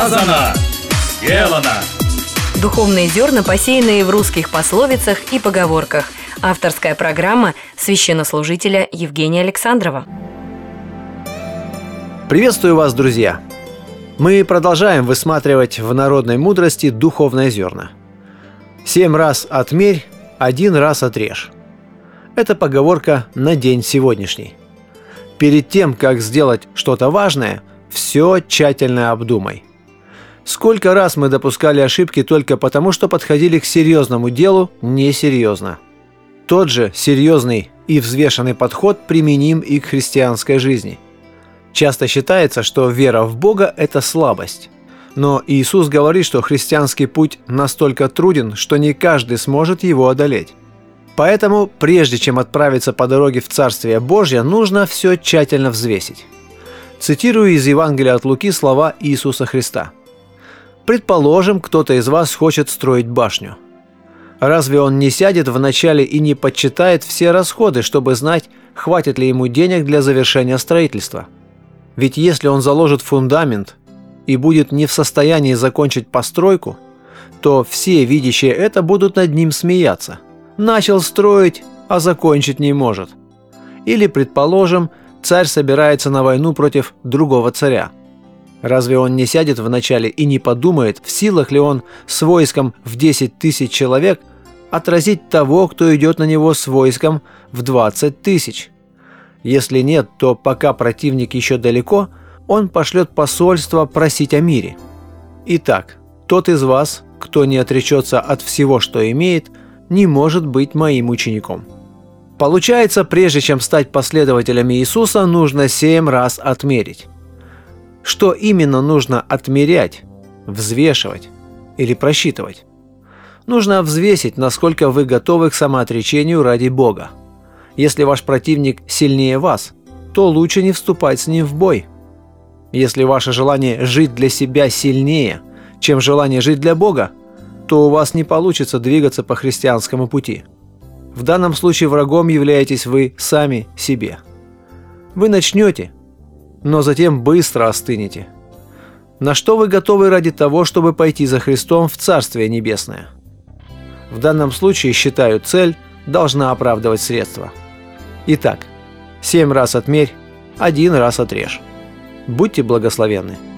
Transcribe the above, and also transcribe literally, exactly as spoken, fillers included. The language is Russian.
Сказано, сделано. Духовные зерна, посеянные в русских пословицах и поговорках. Авторская программа священнослужителя Евгения Александрова. Приветствую вас, друзья! Мы продолжаем высматривать в народной мудрости духовные зерна. Семь раз отмерь, один раз отрежь. Это поговорка на день сегодняшний. Перед тем, как сделать что-то важное, все тщательно обдумай. Сколько раз мы допускали ошибки только потому, что подходили к серьезному делу несерьезно. Тот же серьезный и взвешенный подход применим и к христианской жизни. Часто считается, что вера в Бога – это слабость. Но Иисус говорит, что христианский путь настолько труден, что не каждый сможет его одолеть. Поэтому, прежде чем отправиться по дороге в Царствие Божье, нужно все тщательно взвесить. Цитирую из Евангелия от Луки слова Иисуса Христа. «Предположим, кто-то из вас хочет строить башню. Разве он не сядет вначале и не подсчитает все расходы, чтобы знать, хватит ли ему денег для завершения строительства? Ведь если он заложит фундамент и будет не в состоянии закончить постройку, то все, видящие это, будут над ним смеяться. Начал строить, а закончить не может. Или, предположим, царь собирается на войну против другого царя. Разве он не сядет вначале и не подумает, в силах ли он с войском в десять тысяч человек отразить того, кто идет на него с войском в двадцать тысяч? Если нет, то пока противник еще далеко, он пошлет посольство просить о мире. Итак, тот из вас, кто не отречется от всего, что имеет, не может быть моим учеником». Получается, прежде чем стать последователями Иисуса, нужно семь раз отмерить. Что именно нужно отмерять, взвешивать или просчитывать? Нужно взвесить, насколько вы готовы к самоотречению ради Бога. Если ваш противник сильнее вас, то лучше не вступать с ним в бой. Если ваше желание жить для себя сильнее, чем желание жить для Бога, то у вас не получится двигаться по христианскому пути. В данном случае врагом являетесь вы сами себе. Вы начнете, но затем быстро остынете. На что вы готовы ради того, чтобы пойти за Христом в Царствие Небесное? В данном случае, считаю, цель должна оправдывать средства. Итак, семь раз отмерь, один раз отрежь. Будьте благословенны.